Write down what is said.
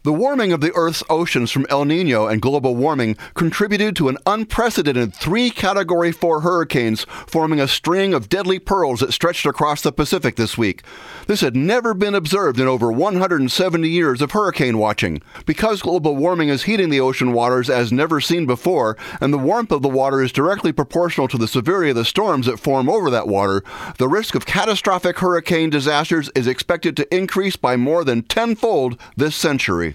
The warming of the Earth's oceans from El Nino and global warming contributed to an unprecedented 3 Category 4 hurricanes, forming a string of deadly pearls that stretched across the Pacific this week. This had never been observed in over 170 years of hurricane watching. Because global warming is heating the ocean waters as never seen before, and the warmth of the water is directly proportional to the severity of the storms that form over that water, the risk of catastrophic hurricane disasters is expected to increase by more than tenfold this century.